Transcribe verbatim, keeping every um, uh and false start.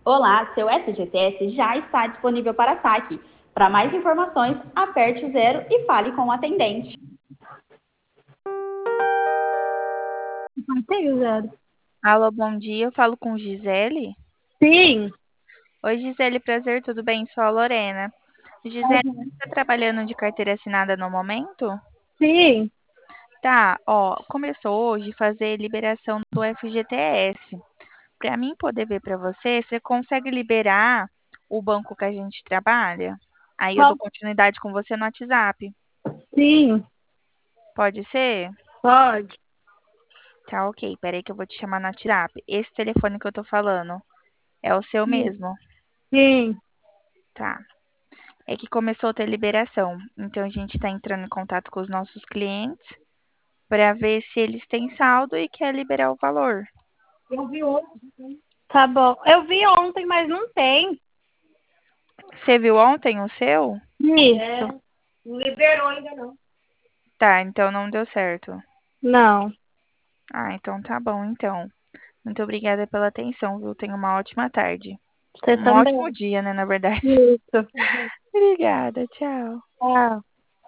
Olá, seu S G T S já está disponível para saque. Para mais informações, aperte o zero e fale com o atendente. Tem zero. Alô, bom dia. Eu falo com Gisele. Sim. Oi, Gisele, prazer, tudo bem? Sou a Lorena. Gisele, você Uhum. está trabalhando de carteira assinada no momento? Sim. Tá, ó, começou hoje fazer liberação do F G T S. Para mim poder ver para você, você consegue liberar o banco que a gente trabalha? Aí eu dou Qual? continuidade com você no WhatsApp. Sim. Pode ser? Pode. Tá, ok. Peraí que eu vou te chamar no WhatsApp. Esse telefone que eu tô falando é o seu Sim. mesmo? Sim. Tá. É que começou a ter liberação. Então a gente está entrando em contato com os nossos clientes para ver se eles têm saldo e quer liberar o valor. Eu vi ontem. Tá bom. Eu vi ontem, mas não tem. Você viu ontem o seu? Isso. Não liberou ainda não. Tá, então não deu certo. Não. Ah, então tá bom, então. Muito obrigada pela atenção, viu? Tenha uma ótima tarde. Você Um ótimo também. dia, né, na verdade. Isso. Obrigada, tchau. Tchau.